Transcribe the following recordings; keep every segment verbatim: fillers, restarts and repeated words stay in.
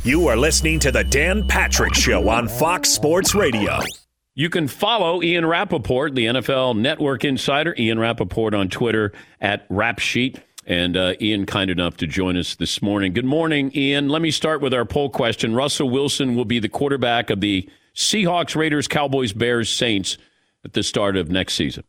You are listening to the Dan Patrick Show on Fox Sports Radio. You can follow Ian Rappaport, the N F L Network insider, Ian Rappaport on Twitter at Rap Sheet. And uh, Ian, kind enough to join us this morning. Good morning, Ian. Let me start with our poll question. Russell Wilson will be the quarterback of the Seahawks, Raiders, Cowboys, Bears, Saints at the start of next season.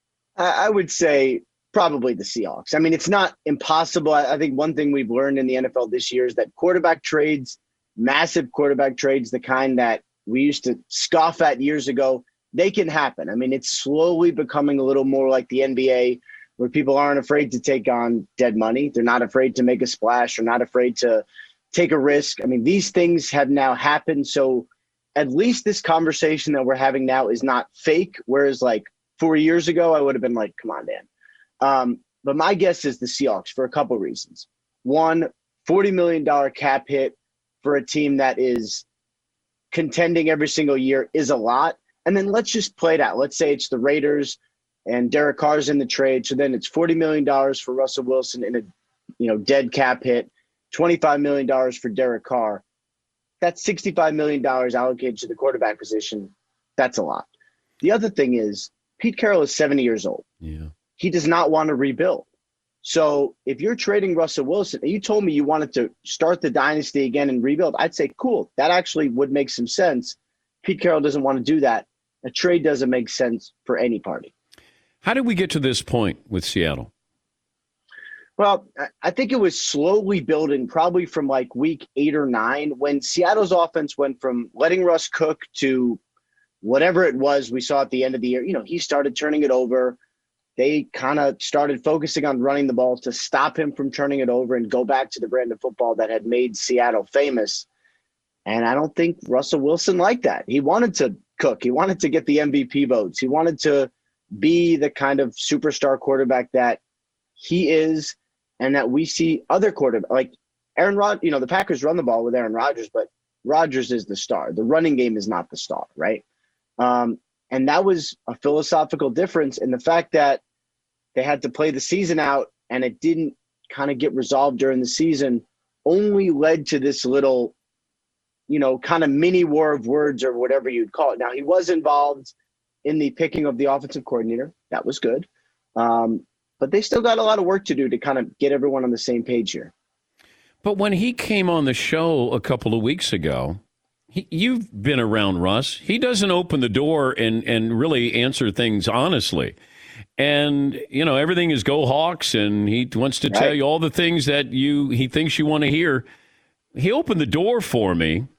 I would say probably the Seahawks. I mean, it's not impossible. I think one thing we've learned in the N F L this year is that quarterback trades, massive quarterback trades, the kind that we used to scoff at years ago, they can happen. I mean, it's slowly becoming a little more like the N B A, where people aren't afraid to take on dead money. They're not afraid to make a splash or not afraid to take a risk. I mean, these things have now happened. So at least this conversation that we're having now is not fake. Whereas like four years ago, I would have been like, come on, Dan. Um, but my guess is the Seahawks for a couple of reasons. One, forty million dollars cap hit for a team that is contending every single year is a lot. And then let's just play it out. Let's say it's the Raiders and Derek Carr's in the trade. So then it's forty million dollars for Russell Wilson in a you know dead cap hit, twenty-five million dollars for Derek Carr. That's sixty-five million dollars allocated to the quarterback position. That's a lot. The other thing is Pete Carroll is seventy years old. Yeah. He does not want to rebuild. So if you're trading Russell Wilson, and you told me you wanted to start the dynasty again and rebuild, I'd say, cool, that actually would make some sense. Pete Carroll doesn't want to do that. A trade doesn't make sense for any party. How did we get to this point with Seattle? Well, I think it was slowly building probably from like week eight or nine when Seattle's offense went from letting Russ cook to whatever it was we saw at the end of the year. You know, he started turning it over. They kind of started focusing on running the ball to stop him from turning it over and go back to the brand of football that had made Seattle famous. And I don't think Russell Wilson liked that. He wanted to cook. He wanted to get the M V P votes. He wanted to be the kind of superstar quarterback that he is and that we see other quarterbacks. Like Aaron Rodgers, you know, the Packers run the ball with Aaron Rodgers, but Rodgers is the star. The running game is not the star, right? Um, and that was a philosophical difference in the fact that they had to play the season out and it didn't kind of get resolved during the season, only led to this little, you know, kind of mini war of words or whatever you'd call it. Now, he was involved in the picking of the offensive coordinator. That was good. Um, but they still got a lot of work to do to kind of get everyone on the same page here. But when he came on the show a couple of weeks ago, he, you've been around Russ. He doesn't open the door and, and really answer things honestly. And, you know, everything is go Hawks, and he wants to right. tell you all the things that you he thinks you want to hear. He opened the door for me.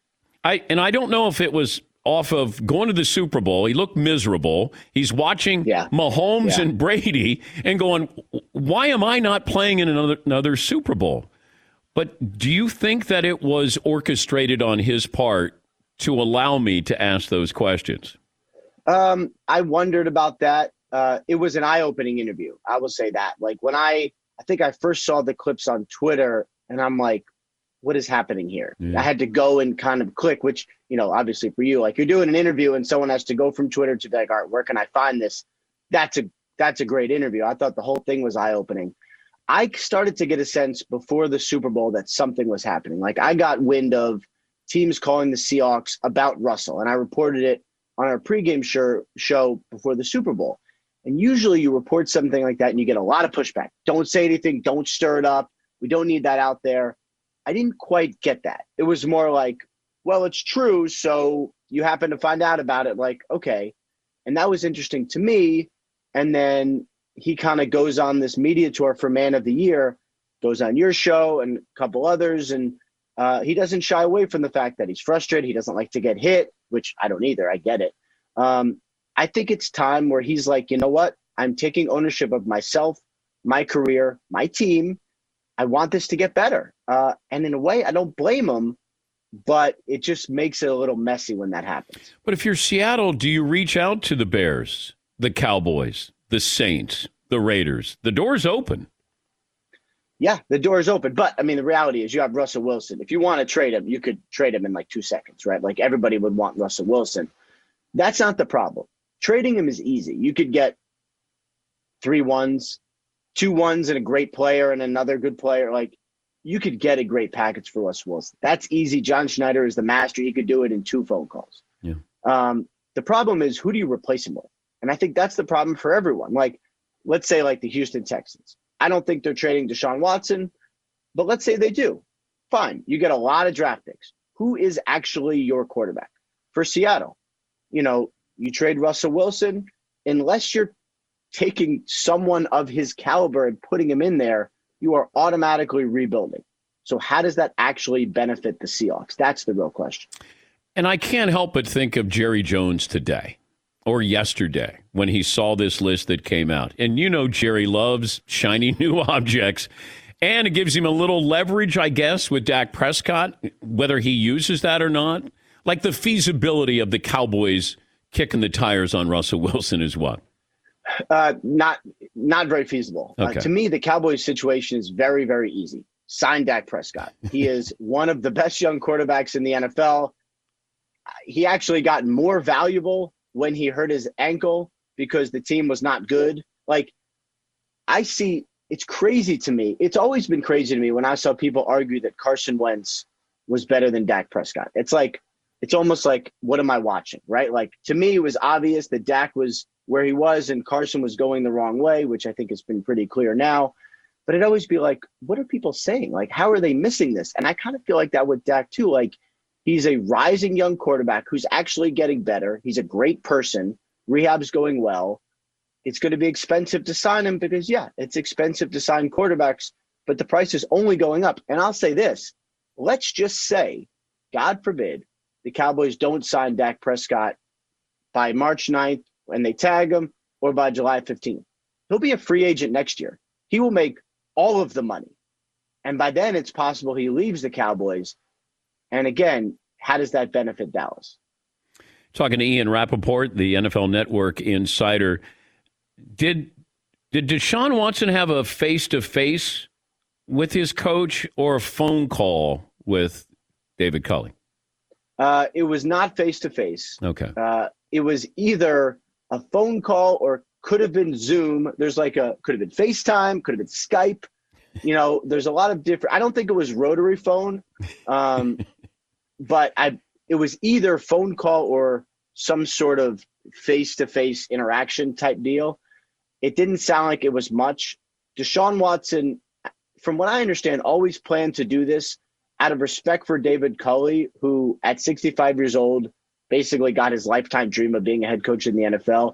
I And I don't know if it was off of going to the Super Bowl. He looked miserable. He's watching yeah. Mahomes yeah. and Brady and going, why am I not playing in another, another Super Bowl? But do you think that it was orchestrated on his part to allow me to ask those questions? Um, I wondered about that. Uh, it was an eye-opening interview. I will say that. Like when I, I think I first saw the clips on Twitter and I'm like, what is happening here? Yeah. I had to go and kind of click, which, you know, obviously for you, like you're doing an interview and someone has to go from Twitter to be like, all right, where can I find this? That's a, that's a great interview. I thought the whole thing was eye-opening. I started to get a sense before the Super Bowl that something was happening. Like I got wind of teams calling the Seahawks about Russell, and I reported it on our pregame show, show before the Super Bowl. And usually you report something like that and you get a lot of pushback. Don't say anything. Don't stir it up. We don't need that out there. I didn't quite get that. It was more like, well, it's true. So you happen to find out about it. Like, okay. And that was interesting to me. And then he kind of goes on this media tour for Man of the Year, goes on your show and a couple others. And uh, he doesn't shy away from the fact that he's frustrated. He doesn't like to get hit, which I don't either. I get it. Um, I think it's time where he's like, you know what? I'm taking ownership of myself, my career, my team. I want this to get better. Uh, and in a way, I don't blame him, but it just makes it a little messy when that happens. But if you're Seattle, do you reach out to the Bears, the Cowboys, the Saints, the Raiders? The door's open. Yeah, the door's open. But, I mean, the reality is you have Russell Wilson. If you want to trade him, you could trade him in like two seconds, right? Like everybody would want Russell Wilson. That's not the problem. Trading him is easy. You could get three ones, two ones and a great player and another good player. Like you could get a great package for Russell Wilson. That's easy. John Schneider is the master. He could do it in two phone calls. Yeah. Um, the problem is, who do you replace him with? And I think that's the problem for everyone. Like, let's say like the Houston Texans. I don't think they're trading Deshaun Watson, but let's say they do. Fine. You get a lot of draft picks. Who is actually your quarterback? For Seattle, you know, you trade Russell Wilson, unless you're taking someone of his caliber and putting him in there, you are automatically rebuilding. So how does that actually benefit the Seahawks? That's the real question. And I can't help but think of Jerry Jones today or yesterday when he saw this list that came out. And you know Jerry loves shiny new objects. And it gives him a little leverage, I guess, with Dak Prescott, whether he uses that or not. Like the feasibility of the Cowboys kicking the tires on Russell Wilson is what? Uh, not not very feasible. Okay. Uh, to me, the Cowboys situation is very, very easy. Sign Dak Prescott. He is one of the best young quarterbacks in the N F L. He actually got more valuable when he hurt his ankle because the team was not good. Like, I see, it's crazy to me. It's always been crazy to me when I saw people argue that Carson Wentz was better than Dak Prescott. It's like, it's almost like, what am I watching, right? Like, to me, it was obvious that Dak was where he was and Carson was going the wrong way, which I think has been pretty clear now. But it'd always be like, what are people saying? Like, how are they missing this? And I kind of feel like that with Dak too. Like, he's a rising young quarterback who's actually getting better. He's a great person. Rehab's going well. It's going to be expensive to sign him because, yeah, it's expensive to sign quarterbacks, but the price is only going up. And I'll say this, let's just say, God forbid, the Cowboys don't sign Dak Prescott by March ninth when they tag him or by July fifteenth. He'll be a free agent next year. He will make all of the money. And by then it's possible he leaves the Cowboys. And again, how does that benefit Dallas? Talking to Ian Rappaport, the N F L Network insider. Did did Deshaun Watson have a face-to-face with his coach or a phone call with David Culley? Uh, it was not face-to-face. Okay. Uh, it was either a phone call or could have been Zoom. There's like a, could have been FaceTime, could have been Skype. You know, there's a lot of different, I don't think it was rotary phone, um, but I, it was either phone call or some sort of face-to-face interaction type deal. It didn't sound like it was much. Deshaun Watson, from what I understand, always planned to do this out of respect for David Culley, who at sixty-five years old basically got his lifetime dream of being a head coach in the N F L.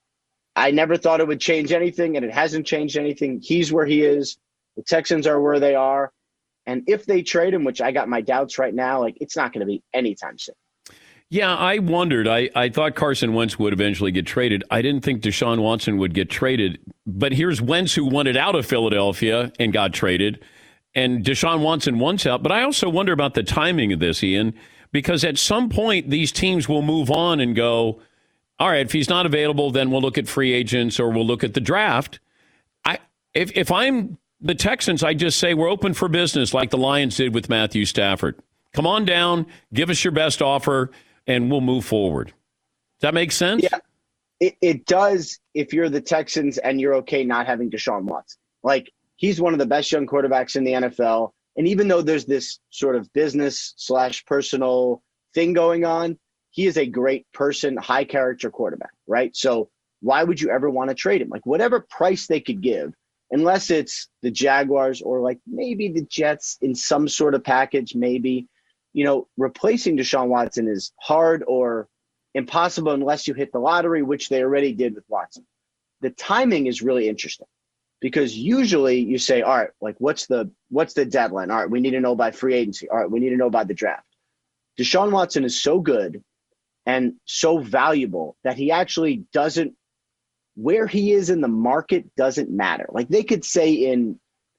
I never thought it would change anything, and it hasn't changed anything. He's where he is. The Texans are where they are. And if they trade him, which I got my doubts right now, like it's not going to be anytime soon. Yeah, I wondered. I, I thought Carson Wentz would eventually get traded. I didn't think Deshaun Watson would get traded. But here's Wentz, who wanted out of Philadelphia and got traded. And Deshaun Watson wants out. But I also wonder about the timing of this, Ian, because at some point these teams will move on and go, all right, if he's not available, then we'll look at free agents or we'll look at the draft. I if if I'm the Texans, I just say we're open for business like the Lions did with Matthew Stafford. Come on down, give us your best offer, and we'll move forward. Does that make sense? Yeah, it, it does if you're the Texans and you're okay not having Deshaun Watson. Like, he's one of the best young quarterbacks in the N F L. And even though there's this sort of business slash personal thing going on, he is a great person, high character quarterback, right? So why would you ever want to trade him? Like, whatever price they could give, unless it's the Jaguars or like maybe the Jets in some sort of package, maybe, you know, replacing Deshaun Watson is hard or impossible unless you hit the lottery, which they already did with Watson. The timing is really interesting because usually you say, all right, like what's the, what's the deadline? All right, we need to know by free agency. All right, we need to know by the draft. Deshaun Watson is so good and so valuable that he actually doesn't, where he is in the market doesn't matter. Like they could say in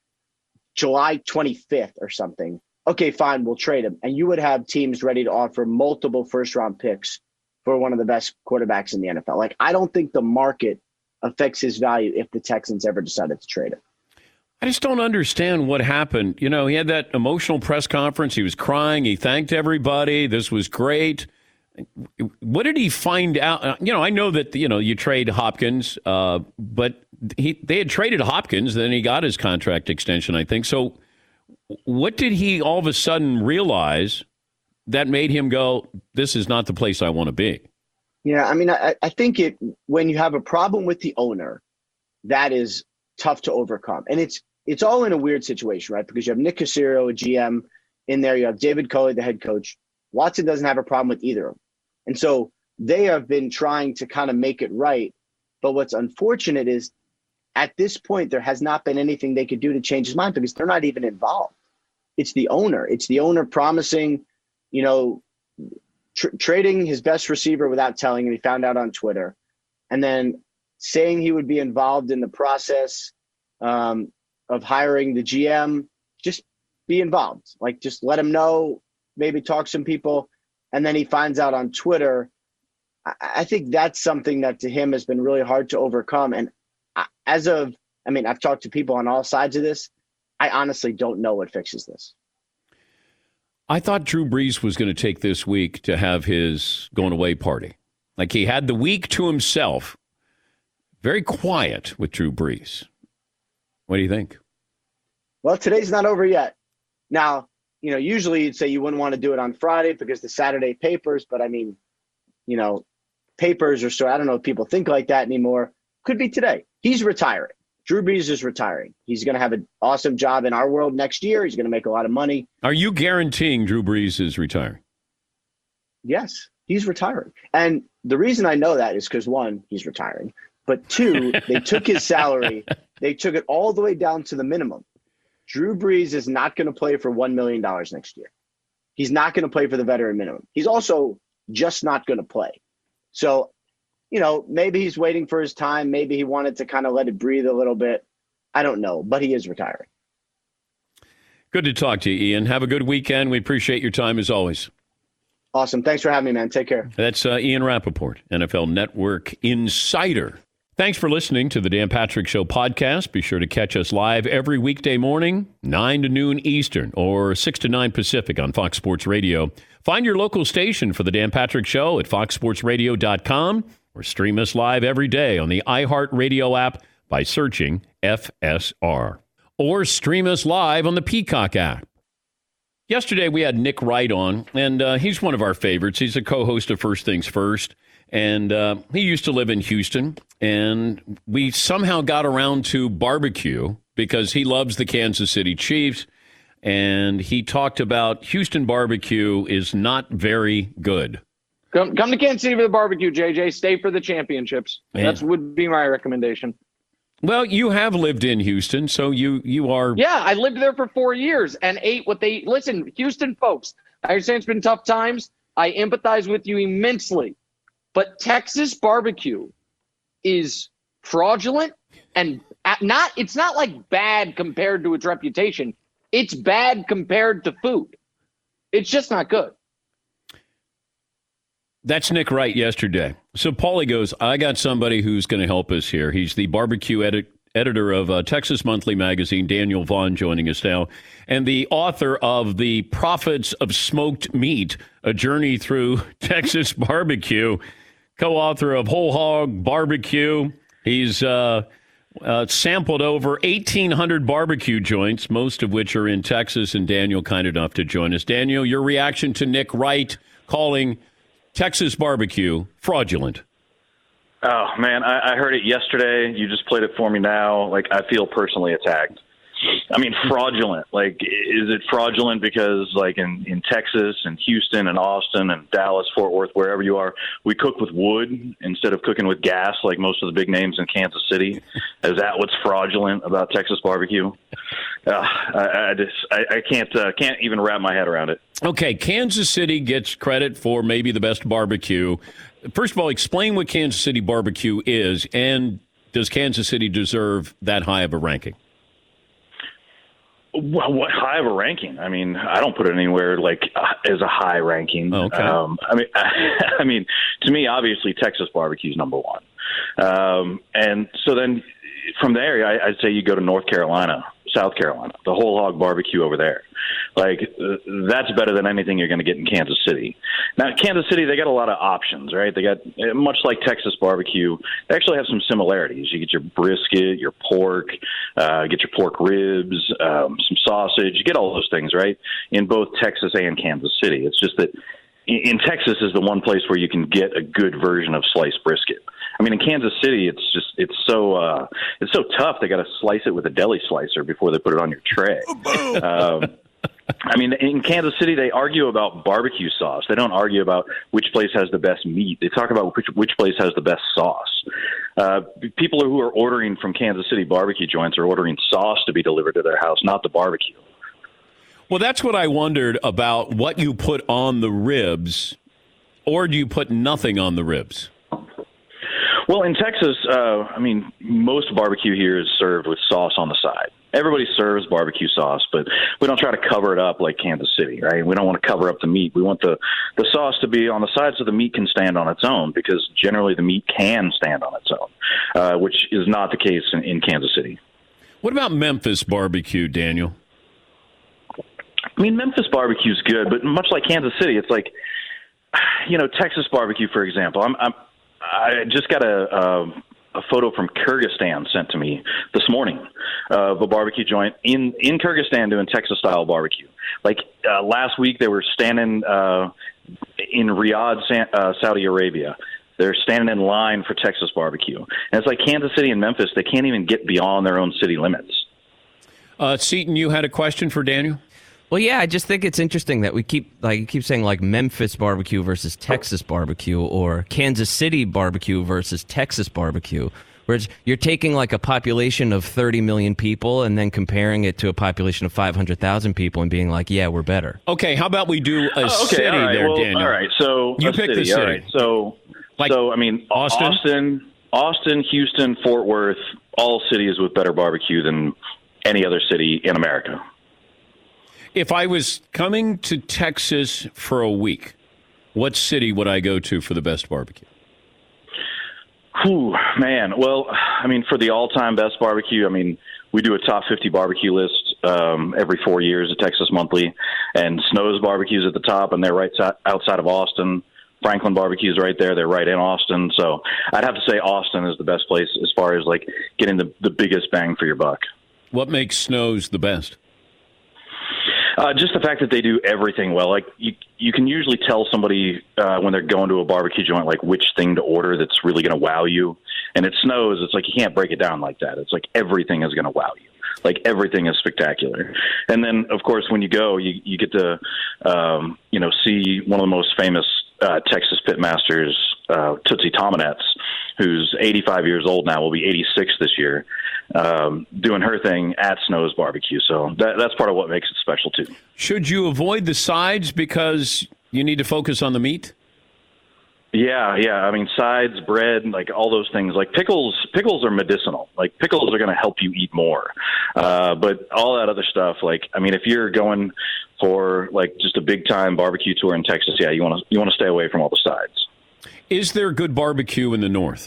July twenty-fifth or something, okay, fine, we'll trade him. And you would have teams ready to offer multiple first round picks for one of the best quarterbacks in the N F L. Like, I don't think the market affects his value if the Texans ever decided to trade him. I just don't understand what happened. You know, he had that emotional press conference. He was crying. He thanked everybody. This was great. What did he find out? You know, I know that, you know, you trade Hopkins, uh, but he they had traded Hopkins. Then he got his contract extension, I think. So What did he all of a sudden realize that made him go, this is not the place I want to be? Yeah, I mean, I, I think it when you have a problem with the owner, that is tough to overcome. And it's it's all in a weird situation, right? Because you have Nick Caserio, a G M, in there. You have David Culley, the head coach. Watson doesn't have a problem with either of them. And so they have been trying to kind of make it right. But what's unfortunate is at this point, there has not been anything they could do to change his mind because they're not even involved. It's the owner. It's the owner promising, you know, tr- trading his best receiver without telling him. He found out on Twitter. And then saying he would be involved in the process um, of hiring the G M. Just be involved. Like, just let him know, maybe talk to some people. And then he finds out on Twitter. I, I think that's something that to him has been really hard to overcome. And I, as of, I mean, I've talked to people on all sides of this. I honestly don't know what fixes this. I thought Drew Brees was going to take this week to have his going away party. Like, he had the week to himself. Very quiet with Drew Brees. What do you think? Well, today's not over yet. Now, you know, usually you'd say you wouldn't want to do it on Friday because the Saturday papers, but I mean, you know, papers are so, I don't know if people think like that anymore. Could be today. He's retiring. Drew Brees is retiring. He's going to have an awesome job in our world next year. He's going to make a lot of money. Are you guaranteeing Drew Brees is retiring? Yes, he's retiring. And the reason I know that is because, one, he's retiring. But two, they took his salary. They took it all the way down to the minimum. Drew Brees is not going to play for one million dollars next year. He's not going to play for the veteran minimum. He's also just not going to play. So, you know, maybe he's waiting for his time. Maybe he wanted to kind of let it breathe a little bit. I don't know, but he is retiring. Good to talk to you, Ian. Have a good weekend. We appreciate your time as always. Awesome. Thanks for having me, man. Take care. That's uh, Ian Rappaport, N F L Network insider. Thanks for listening to the Dan Patrick Show podcast. Be sure to catch us live every weekday morning, nine to noon Eastern or six to nine Pacific on Fox Sports Radio. Find your local station for the Dan Patrick Show at fox sports radio dot com or stream us live every day on the iHeartRadio app by searching F S R. Or stream us live on the Peacock app. Yesterday we had Nick Wright on, and uh, he's one of our favorites. He's a co-host of First Things First. And uh, he used to live in Houston, and we somehow got around to barbecue because he loves the Kansas City Chiefs, and he talked about Houston barbecue is not very good. Come, come to Kansas City for the barbecue, J J. Stay for the championships. Man. That would be my recommendation. Well, you have lived in Houston, so you, you are... Yeah, I lived there for four years and ate what they... Listen, Houston folks, I understand it's been tough times. I empathize with you immensely. But Texas barbecue is fraudulent and not, it's not like bad compared to its reputation. It's bad compared to food. It's just not good. That's Nick Wright yesterday. So Paulie goes, I got somebody who's going to help us here. He's the barbecue edit, editor of uh, Texas Monthly Magazine, Daniel Vaughn, joining us now, and the author of The Prophets of Smoked Meat, A Journey Through Texas Barbecue. Co-author of Whole Hog Barbecue. He's uh, uh, sampled over eighteen hundred barbecue joints, most of which are in Texas, and Daniel kind enough to join us. Daniel, your reaction to Nick Wright calling Texas barbecue fraudulent? Oh, man, I, I heard it yesterday. You just played it for me now. Like, I feel personally attacked. I mean, fraudulent. Like, is it fraudulent because, like, in, in Texas and Houston and Austin and Dallas, Fort Worth, wherever you are, we cook with wood instead of cooking with gas like most of the big names in Kansas City? Is that what's fraudulent about Texas barbecue? Uh, I, I just I, I can't uh, can't even wrap my head around it. Okay, Kansas City gets credit for maybe the best barbecue. First of all, explain what Kansas City barbecue is, and does Kansas City deserve that high of a ranking? Well, what high of a ranking? I mean, I don't put it anywhere like uh, as a high ranking. Okay. Um, I mean, I mean, to me, obviously, Texas barbecue is number one. Um, and so then from there, I, I'd say you go to North Carolina, South Carolina, the whole hog barbecue over there. Like, uh, that's better than anything you're going to get in Kansas City. Now, Kansas City, they got a lot of options, right? They got, much like Texas barbecue, they actually have some similarities. You get your brisket, your pork, uh, get your pork ribs, um, some sausage. You get all those things, right, in both Texas and Kansas City. It's just that in Texas is the one place where you can get a good version of sliced brisket. I mean, in Kansas City, it's just it's so uh, it's so tough. They got to slice it with a deli slicer before they put it on your tray. um, I mean, in Kansas City, they argue about barbecue sauce. They don't argue about which place has the best meat. They talk about which, which place has the best sauce. Uh, people who are ordering from Kansas City barbecue joints are ordering sauce to be delivered to their house, not the barbecue. Well, that's what I wondered about, what you put on the ribs, or do you put nothing on the ribs? Well, in Texas, uh, I mean, most barbecue here is served with sauce on the side. Everybody serves barbecue sauce, but we don't try to cover it up like Kansas City, right? We don't want to cover up the meat. We want the, the sauce to be on the side so the meat can stand on its own, because generally the meat can stand on its own, uh, which is not the case in, in Kansas City. What about Memphis barbecue, Daniel? I mean, Memphis barbecue is good, but much like Kansas City, it's like, you know, Texas barbecue, for example. I'm, I'm I just got a, a a photo from Kyrgyzstan sent to me this morning of a barbecue joint in in Kyrgyzstan doing Texas style barbecue. Like uh, last week, they were standing uh, in Riyadh, uh, Saudi Arabia. They're standing in line for Texas barbecue, and it's like Kansas City and Memphis. They can't even get beyond their own city limits. Uh, Seton, you had a question for Daniel? Well, yeah, I just think it's interesting that we keep like you keep saying like Memphis barbecue versus Texas barbecue, or Kansas City barbecue versus Texas barbecue, where it's, you're taking like a population of thirty million people and then comparing it to a population of five hundred thousand people and being like, yeah, we're better. Okay, how about we do a oh, okay, city right. there, well, Daniel? All right, so you a pick city, the city. All right. So, like so I mean, Austin? Austin, Austin, Houston, Fort Worth, all cities with better barbecue than any other city in America. If I was coming to Texas for a week, what city would I go to for the best barbecue? Whew, man. Well, I mean, for the all-time best barbecue, I mean, we do a top fifty barbecue list um, every four years at Texas Monthly, and Snow's Barbecue's at the top, and they're right outside of Austin. Franklin Barbecue's right there. They're right in Austin. So I'd have to say Austin is the best place as far as, like, getting the, the biggest bang for your buck. What makes Snow's the best? Uh, just the fact that they do everything well. Like you, you can usually tell somebody uh, when they're going to a barbecue joint, like which thing to order that's really going to wow you. And it Snows. It's like you can't break it down like that. It's like everything is going to wow you. Like everything is spectacular. And then, of course, when you go, you, you get to, um, you know, see one of the most famous uh, Texas pitmasters, uh, Tootsie Tominetz, who's eighty-five years old now, will be eighty-six this year, um, doing her thing at Snow's Barbecue. So that, that's part of what makes it special, too. Should you avoid the sides because you need to focus on the meat? Yeah, yeah. I mean, sides, bread, like all those things. Like pickles, pickles are medicinal. Like pickles are going to help you eat more. Uh, but all that other stuff, like, I mean, if you're going for like just a big time barbecue tour in Texas, yeah, you want to you want to stay away from all the sides. Is there good barbecue in the north?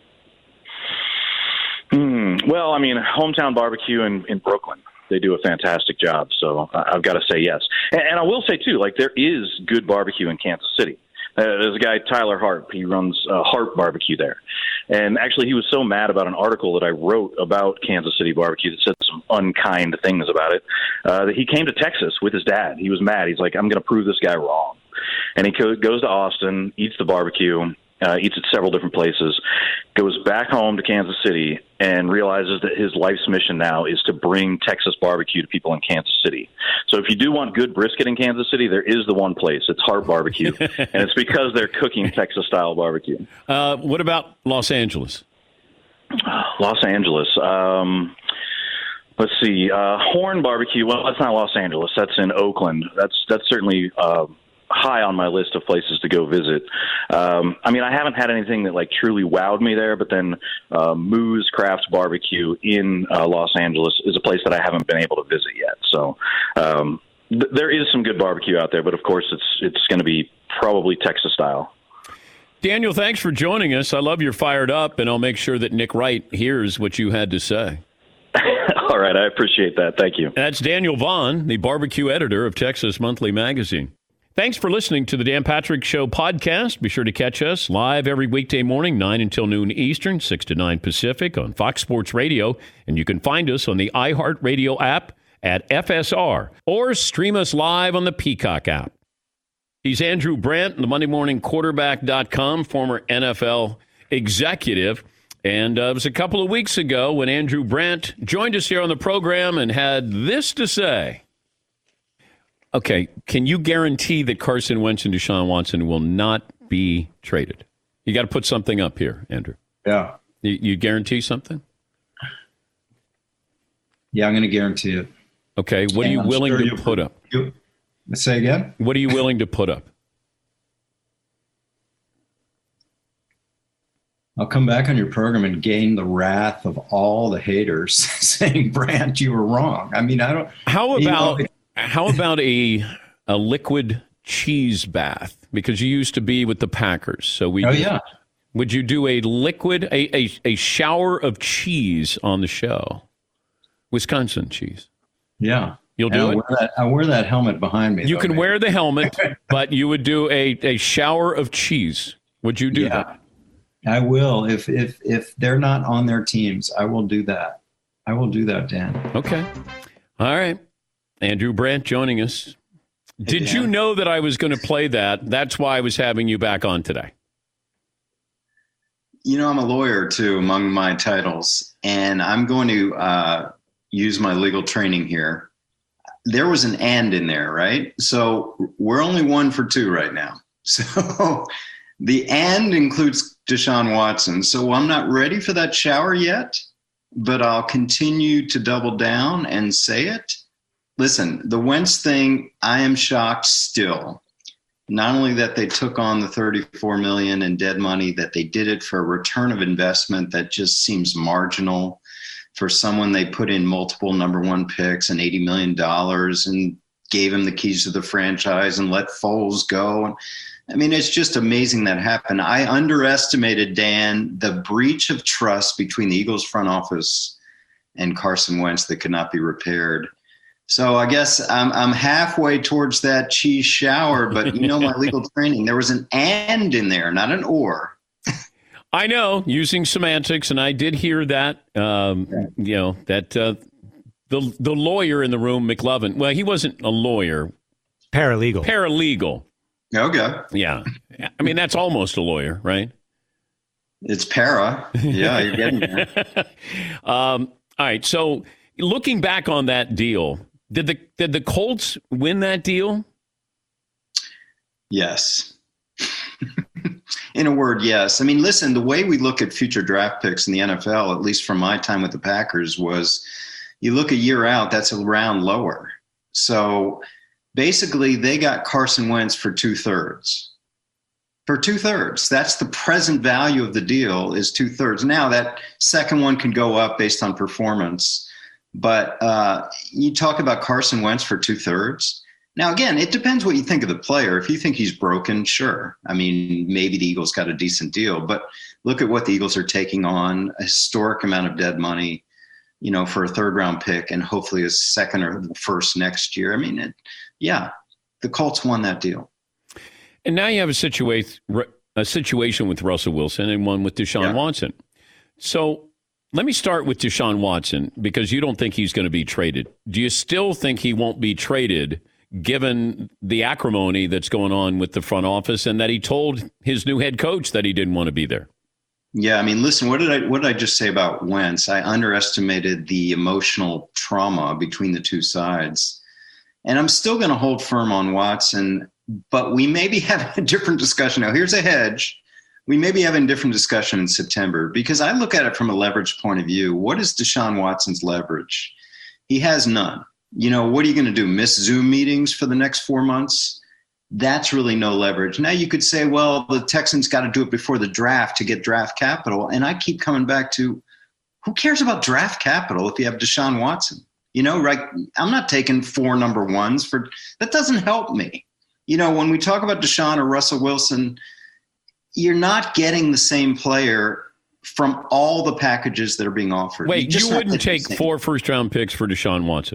Hmm. Well, I mean, Hometown Barbecue in, in Brooklyn, they do a fantastic job. So I've got to say yes. And, and I will say, too, like there is good barbecue in Kansas City. Uh, there's a guy, Tyler Hart. He runs uh, Hart Barbecue there. And actually, he was so mad about an article that I wrote about Kansas City barbecue that said some unkind things about it, uh, that he came to Texas with his dad. He was mad. He's like, I'm going to prove this guy wrong. And he co- goes to Austin, eats the barbecue, uh, eats at several different places, goes back home to Kansas City, and realizes that his life's mission now is to bring Texas barbecue to people in Kansas City. So if you do want good brisket in Kansas City, there is the one place. It's Hart Barbecue, and it's because they're cooking Texas-style barbecue. Uh, what about Los Angeles? Los Angeles. Um, let's see. Uh, Horn Barbecue. Well, that's not Los Angeles. That's in Oakland. That's that's certainly uh, high on my list of places to go visit. Um, I mean, I haven't had anything that like truly wowed me there, but then uh, Moo's Craft Barbecue in uh, Los Angeles is a place that I haven't been able to visit yet. So um, th- there is some good barbecue out there, but of course it's it's going to be probably Texas style. Daniel, thanks for joining us. I love you're fired up, and I'll make sure that Nick Wright hears what you had to say. All right, I appreciate that. Thank you. That's Daniel Vaughn, the barbecue editor of Texas Monthly Magazine. Thanks for listening to the Dan Patrick Show podcast. Be sure to catch us live every weekday morning, nine until noon Eastern, six to nine Pacific on Fox Sports Radio. And you can find us on the iHeartRadio app at F S R or stream us live on the Peacock app. He's Andrew Brandt, the Monday Morning Quarterback dot com, former N F L executive. And uh, it was a couple of weeks ago when Andrew Brandt joined us here on the program and had this to say. Okay, can you guarantee that Carson Wentz and Deshaun Watson will not be traded? You got to put something up here, Andrew. Yeah. You, you guarantee something? Yeah, I'm going to guarantee it. Okay, what And are you I'm willing sure to you- put up? you- Say again? What are you willing to put up? I'll come back on your program and gain the wrath of all the haters saying, Brandt, you were wrong. I mean, I don't. How you about know, how about a a liquid cheese bath? Because you used to be with the Packers, so we. Oh yeah. Would you do a liquid a, a a shower of cheese on the show? Wisconsin cheese. Yeah. You'll And do I'll it. wear that, I'll wear that helmet behind me. You though, can maybe. wear the helmet, but you would do a, a shower of cheese. Would you do Yeah. that? I will. If if if they're not on their teams, I will do that. I will do that, Dan. Okay. All right. Andrew Brandt joining us. Did Dan. you know that I was going to play that? That's why I was having you back on today. You know, I'm a lawyer too, among my titles, and I'm going to uh, use my legal training here. There was an and in there, right? So we're only one for two right now. So the and includes Deshaun Watson. So I'm not ready for that shower yet, but I'll continue to double down and say it. Listen, the Wentz thing, I am shocked still. Not only that they took on the thirty-four million dollars in dead money, that they did it for a return of investment that just seems marginal for someone they put in multiple number one picks and eighty million dollars and gave him the keys to the franchise and let Foles go. And I mean, it's just amazing that happened. I underestimated, Dan, the breach of trust between the Eagles front office and Carson Wentz that could not be repaired. So I guess I'm, I'm halfway towards that cheese shower, but you know my legal training, there was an and in there, not an or. I know, using semantics, and I did hear that, um, you know, that uh, the the lawyer in the room, McLovin, well, he wasn't a lawyer. Paralegal. Paralegal. Okay. Yeah. I mean, that's almost a lawyer, right? It's para. Yeah, you're getting there. um, all right. So looking back on that deal, did the did the Colts win that deal? Yes. In a word, yes. I mean, listen, the way we look at future draft picks in the N F L, at least from my time with the Packers, was you look a year out, that's a round lower. So basically, they got Carson Wentz for two thirds. For two thirds. That's the present value of the deal is two thirds. Now, that second one can go up based on performance. But uh, you talk about Carson Wentz for two thirds. Now, again, it depends what you think of the player. If you think he's broken, sure. I mean, maybe the Eagles got a decent deal. But look at what the Eagles are taking on, a historic amount of dead money, you know, for a third round pick and hopefully a second or first next year. I mean, it, yeah, the Colts won that deal. And now you have a situation a situation with Russell Wilson and one with Deshaun Yeah. Watson. So let me start with Deshaun Watson because you don't think he's going to be traded. Do you still think he won't be traded given the acrimony that's going on with the front office and that he told his new head coach that he didn't want to be there? Yeah, I mean, listen, what did I what did I just say about Wentz? I underestimated the emotional trauma between the two sides. And I'm still going to hold firm on Watson, but we may be having a different discussion. Now, here's a hedge. We may be having a different discussion in September because I look at it from a leverage point of view. What is Deshaun Watson's leverage? He has none. You know, what are you going to do? Miss Zoom meetings for the next four months? That's really no leverage. Now you could say, well, the Texans got to do it before the draft to get draft capital. And I keep coming back to who cares about draft capital if you have Deshaun Watson? You know, right? I'm not taking four number ones for that doesn't help me. You know, when we talk about Deshaun or Russell Wilson, you're not getting the same player from all the packages that are being offered. Wait, you, you wouldn't take four same. first-round picks for Deshaun Watson?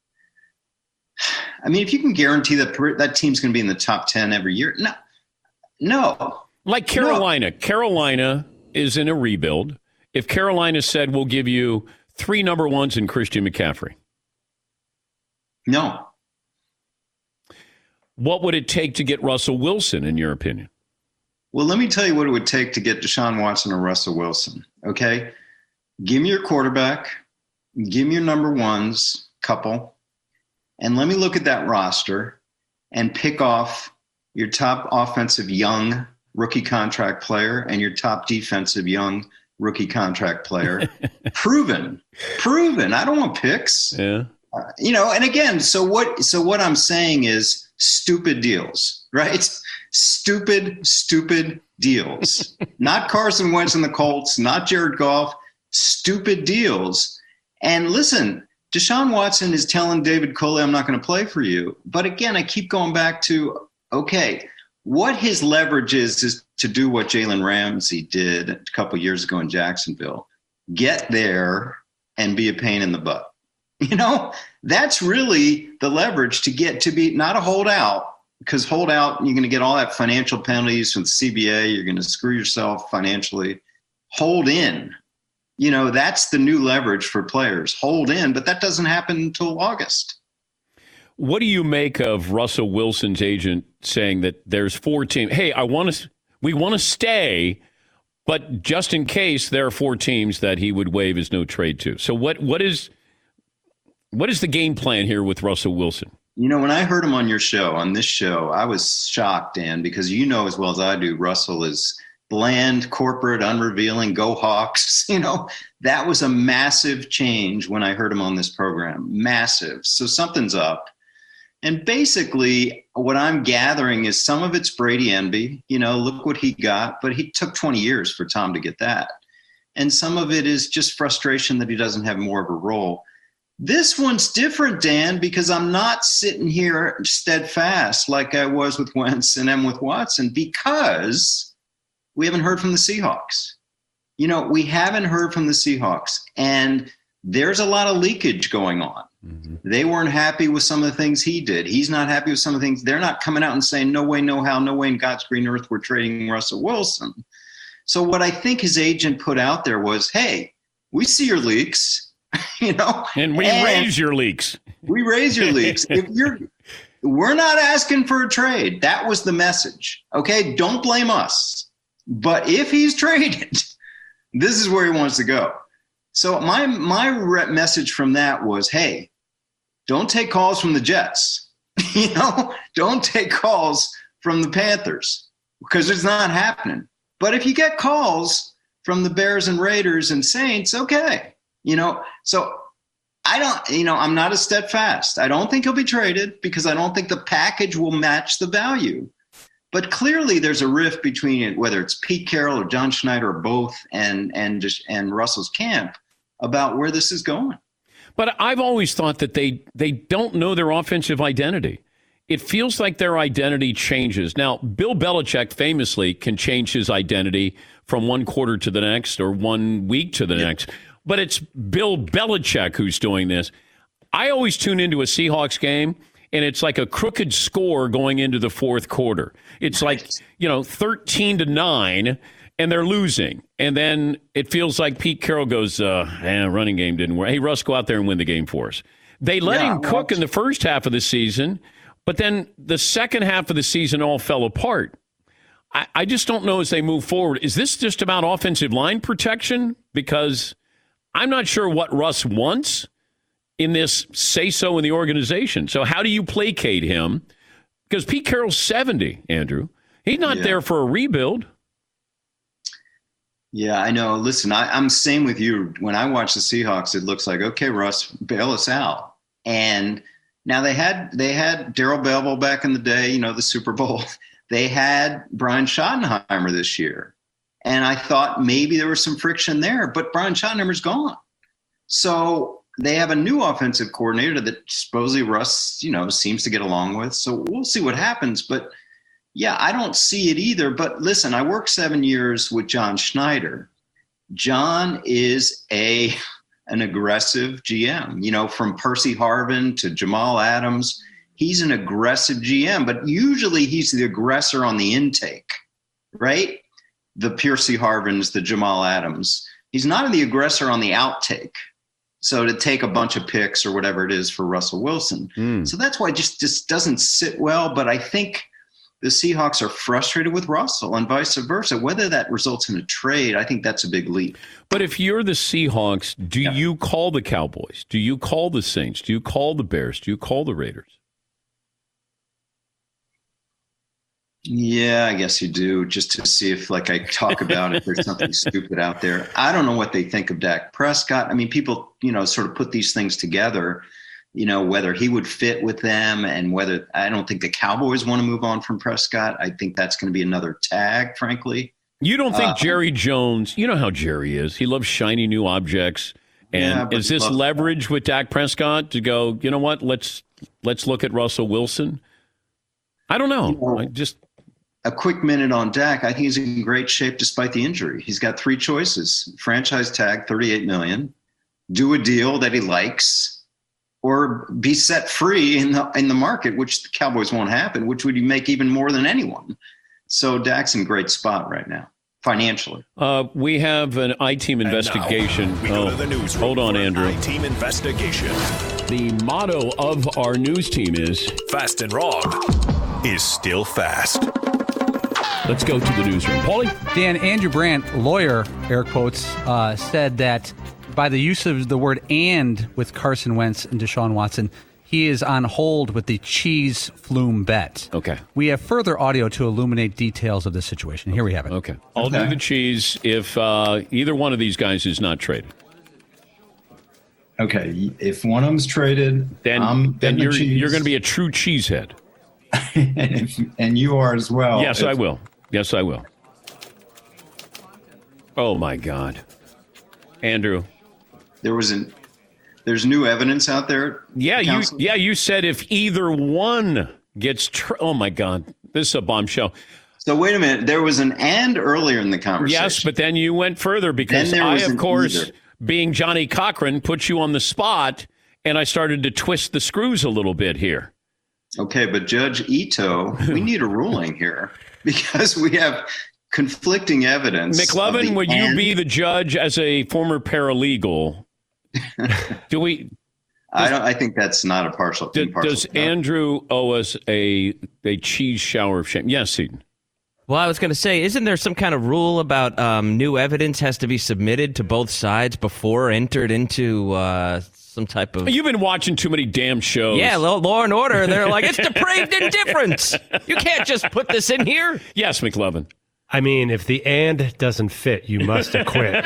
I mean, if you can guarantee that that team's going to be in the top ten every year, no. No. Like Carolina. No. Carolina is in a rebuild. If Carolina said, we'll give you three number ones in Christian McCaffrey. No. What would it take to get Russell Wilson, in your opinion? Well, let me tell you what it would take to get Deshaun Watson or Russell Wilson, okay? Give me your quarterback. Give me your number ones, couple. And let me look at that roster and pick off your top offensive young rookie contract player and your top defensive young rookie contract player. proven, proven. I don't want picks. Yeah. Uh, you know, and again, so what, so what I'm saying is stupid deals, right? Stupid, stupid deals. Not Carson Wentz and the Colts, not Jared Goff, stupid deals. And listen, Deshaun Watson is telling David Culley, I'm not going to play for you. But again, I keep going back to, okay, what his leverage is, is to do what Jalen Ramsey did a couple years ago in Jacksonville. Get there and be a pain in the butt. You know, that's really the leverage to get to be not a holdout, because holdout, you're going to get all that financial penalties from the C B A. You're going to screw yourself financially. Hold in. You know, that's the new leverage for players. Hold in, but that doesn't happen until August. What do you make of Russell Wilson's agent saying that there's four teams? Hey, I want to, we want to stay, but just in case there are four teams that he would waive his no trade to. So what, what is, what is the game plan here with Russell Wilson? You know, when I heard him on your show, on this show, I was shocked, Dan, because you know as well as I do, Russell is bland, corporate, unrevealing, go Hawks. You know, that was a massive change when I heard him on this program. Massive. So something's up. And basically what I'm gathering is some of it's Brady envy. You know, look what he got, but he took twenty years for Tom to get that. And some of it is just frustration that he doesn't have more of a role. This one's different, Dan, because I'm not sitting here steadfast like I was with Wentz and am with Watson, because we haven't heard from the Seahawks. You know, we haven't heard from the Seahawks, and there's a lot of leakage going on. Mm-hmm. They weren't happy with some of the things he did. He's not happy with some of the things. They're not coming out and saying, no way, no how, no way in God's green earth we're trading Russell Wilson. So what I think his agent put out there was, hey, we see your leaks. You know, and we and raise your leaks. We raise your leaks. If you're, we're not asking for a trade. That was the message. Okay, don't blame us. But if he's traded, this is where he wants to go. So my my re- message from that was, hey, don't take calls from the Jets. You know, don't take calls from the Panthers, because it's not happening. But if you get calls from the Bears and Raiders and Saints, okay. You know, so I don't, you know, I'm not as steadfast. I don't think he'll be traded because I don't think the package will match the value. But clearly there's a rift between it, whether it's Pete Carroll or John Schneider or both, and and just and Russell's camp about where this is going. But I've always thought that they they don't know their offensive identity. It feels like their identity changes. Now, Bill Belichick famously can change his identity from one quarter to the next or one week to the yeah. next. But it's Bill Belichick who's doing this. I always tune into a Seahawks game, and it's like a crooked score going into the fourth quarter. It's like, you know, thirteen to nine, and they're losing. And then it feels like Pete Carroll goes, uh, eh, running game didn't work. Hey, Russ, go out there and win the game for us. They let yeah, him cook well, in the first half of the season, but then the second half of the season all fell apart. I, I just don't know as they move forward. Is this just about offensive line protection? Because I'm not sure what Russ wants in this say-so in the organization. So how do you placate him? Because Pete Carroll's seventy, Andrew. He's not yeah. there for a rebuild. Yeah, I know. Listen, I, I'm same with you. When I watch the Seahawks, it looks like, okay, Russ, bail us out. And now they had they had Darrell Bevell back in the day, you know, the Super Bowl. They had Brian Schottenheimer this year. And I thought maybe there was some friction there, but Brian Schottenheimer's gone. So they have a new offensive coordinator that supposedly Russ, you know, seems to get along with. So we'll see what happens. But Yeah, I don't see it either. But listen, I worked seven years with John Schneider. John is a an aggressive G M, you know, from Percy Harvin to Jamal Adams. He's an aggressive G M, but usually he's the aggressor on the intake, right? The Percy Harvins, the Jamal Adams. He's not the aggressor on the outtake. So to take a bunch of picks or whatever it is for Russell Wilson. Mm. So that's why it just, just doesn't sit well. But I think the Seahawks are frustrated with Russell and vice versa. Whether that results in a trade, I think that's a big leap. But if you're the Seahawks, do yeah. you call the Cowboys? Do you call the Saints? Do you call the Bears? Do you call the Raiders? Yeah, I guess you do, just to see if, like I talk about, if there's something stupid out there. I don't know what they think of Dak Prescott. I mean, people, you know, sort of put these things together, you know, whether he would fit with them and whether I don't think the Cowboys want to move on from Prescott. I think that's going to be another tag, frankly. You don't think uh, Jerry Jones, you know how Jerry is. He loves shiny new objects. And yeah, is this leverage that. with Dak Prescott to go, you know what, let's let's look at Russell Wilson? I don't know. You know I just a quick minute on Dak. I think he's in great shape despite the injury. He's got three choices: franchise tag, thirty-eight million dollars, do a deal that he likes, or be set free in the in the market, which the Cowboys won't happen, which would make even more than anyone. So Dak's in a great spot right now, financially. Uh, we have an I-Team investigation. We go oh, to the news hold on, Andrew. I-Team investigation. The motto of our news team is Fast and Wrong is still fast. Let's go to the newsroom. Paulie? Dan, Andrew Brandt, lawyer, air quotes, uh, said that by the use of the word and with Carson Wentz and Deshaun Watson, he is on hold with the cheese flume bet. Okay. We have further audio to illuminate details of this situation. Here we have it. Okay. I'll okay. do the cheese if uh, either one of these guys is not traded. Okay. If one of them's traded, then, I'm then the you're, cheese. you're going to be a true cheesehead. and, if, and you are as well. Yes, if, I will. Yes, I will. Oh, my God. Andrew. There was an there's new evidence out there. Yeah, you yeah, you said if either one gets tr- oh my God, this is a bombshell. So wait a minute, there was an and earlier in the conversation. Yes, but then you went further because I, of course, either. being Johnny Cochran, put you on the spot, and I started to twist the screws a little bit here. Okay, but Judge Ito, we need a ruling here because we have conflicting evidence. McLovin, would and- you be the judge as a former paralegal? Do we? Does, I don't. I think that's not a partial. Do, does no. Andrew owe us a a cheese shower of shame? Yes, Seton. Well, I was going to say, isn't there some kind of rule about um, new evidence has to be submitted to both sides before entered into uh, some type of? You've been watching too many damn shows. Yeah, Law and Order. They're like, it's depraved indifference. You can't just put this in here. Yes, McLovin. I mean, if the and doesn't fit, you must acquit.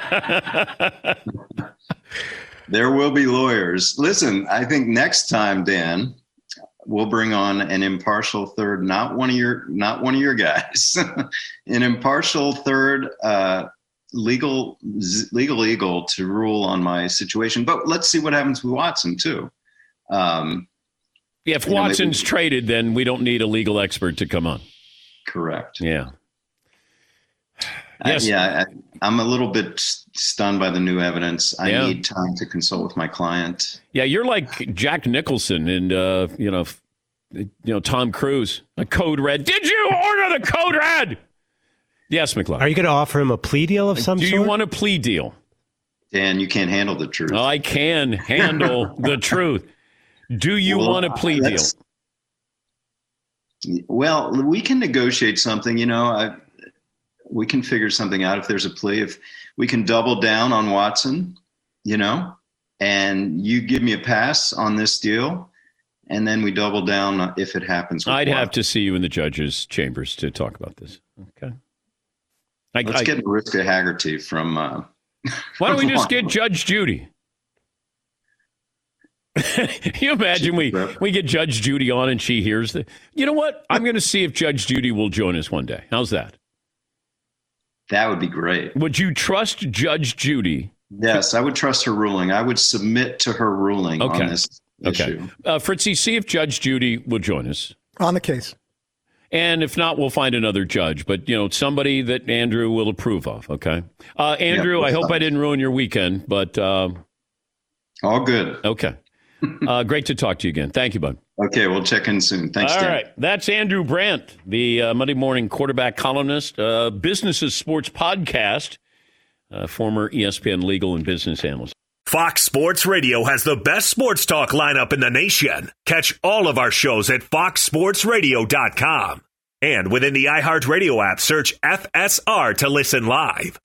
There will be lawyers. Listen, I think next time, Dan, we'll bring on an impartial third, not one of your, not one of your guys, an impartial third, uh, legal, legal eagle to rule on my situation. But let's see what happens with Watson too. Um, yeah, if Watson's know, maybe, traded, then we don't need a legal expert to come on. Correct. Yeah. Yes. I, yeah, I, I'm a little bit stunned by the new evidence. I yeah. need time to consult with my client. Yeah, you're like Jack Nicholson and uh, you know, you know Tom Cruise. A code red. Did you order the code red? Yes, McLeod. Are you going to offer him a plea deal of some Do sort? Do you want a plea deal? Dan, you can't handle the truth. I can handle the truth. Do you well, want a plea deal? Well, we can negotiate something. You know, I. We can figure something out if there's a plea. If we can double down on Watson, you know, and you give me a pass on this deal, and then we double down if it happens. I'd Watson. have to see you in the judge's chambers to talk about this. Okay. I, Let's I, get Mariska Haggerty from. Uh, why don't we just get Judge Judy? Can you imagine we, we get Judge Judy on and she hears the. You know what? I'm going to see if Judge Judy will join us one day. How's that? That would be great. Would you trust Judge Judy? Yes, I would trust her ruling. I would submit to her ruling okay. on this okay. issue. Uh, Fritzy, see if Judge Judy will join us. On the case. And if not, we'll find another judge. But, you know, somebody that Andrew will approve of, okay? Uh, Andrew, yeah, I hope up? I didn't ruin your weekend, but... Uh, all good. Okay. Uh, great to talk to you again. Thank you, bud. Okay, we'll check in soon. Thanks, All Dan. right. That's Andrew Brandt, the uh, Monday morning quarterback columnist, uh, Businesses Sports Podcast, uh, former E S P N legal and business analyst. Fox Sports Radio has the best sports talk lineup in the nation. Catch all of our shows at fox sports radio dot com. And within the iHeartRadio app, search F S R to listen live.